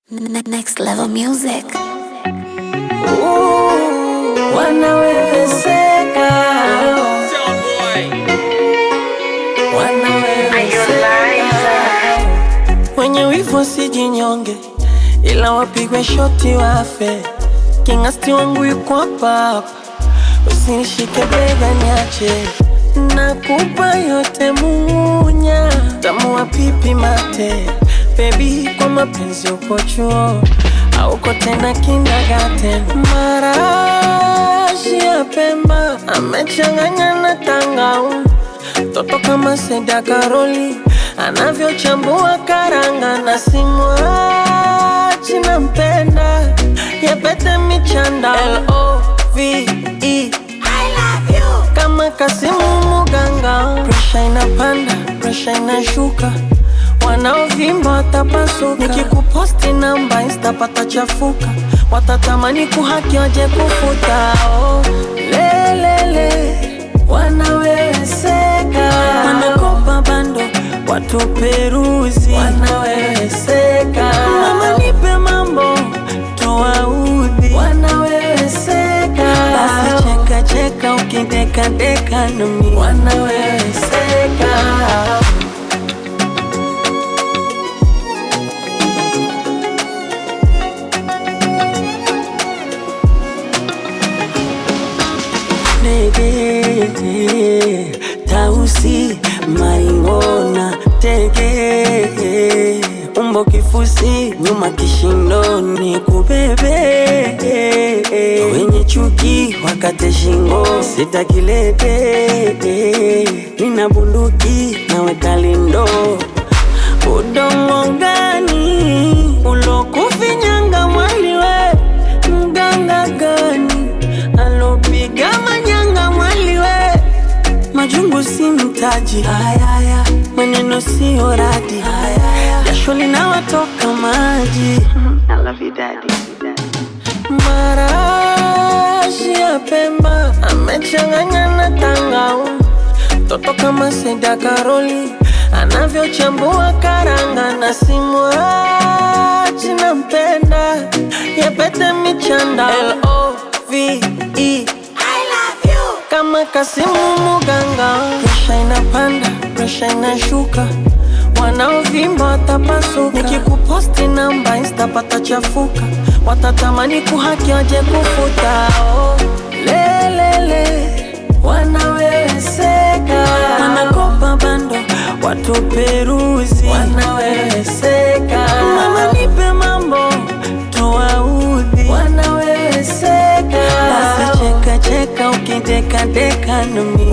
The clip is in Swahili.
Next level music. Wanawezeka, wanawezeka. Wenye wivu sijinyonge, ila wapigwe shoti wafe. Kingasti wangu yuko hapa, usinishike bega niache. Nakupa yote munya, tamu wa pipi mate. Baby, kwa mapenzi uko chuo, hauko tena kindergarten. Marashi ya Pemba amechanganya na tangauzi, toto kama Seda Karoli anavyochambua karanga. Na simwachi nampenda, yapete michanda L-O-V-E, I love you, kama Kasimu Muganga. Presha inapanda, presha inashuka, wanaovimba watapasuka. Nikikuposti namba Insta patachafuka, watatamani kuhaki waje kufuta. Oh, lelele, wanawezeka. Wanakopa bando, watu peruzi, wanawezeka. Mama nipe mambo, tuwaudhi, wanawezeka. Basi cheka cheka ukideka deka nami, wanawezeka. Nege, Tausi, Maingona, Tege, umbo kifusi, nyuma kishindoni kubebe. Wenye chuki, wakate shingo, sitakilete. Nina bunduki, naweka lindo. Udongo gani ulokufinyanga mwaliwe? Mganga gani alopiga manyanga mwaliwe? Majungu si mtaji, ayaya, maneno si oradi, ayaya, jasho linawatoka maji. I love you daddy. Marashi ya Pemba amechanganya na tangauzi, toto kama Seda Karoli anavyochambua karanga. Na simwachi nampenda, yapete michanda L-O-V-E, kama Kasimu Muganga. Presha inapanda, presha inashuka, wanaovimba watapasuka. Nikikuposti namba Insta patachafuka, watatamani kuhaki waje kufuta. Oh, lelele, wanawezeka. Wanakopa bando, watu peruzi, wanawezeka. Mama nipe mambo, tuwaudhi, wanawezeka. Basi cheka cheka ukideka deka nami,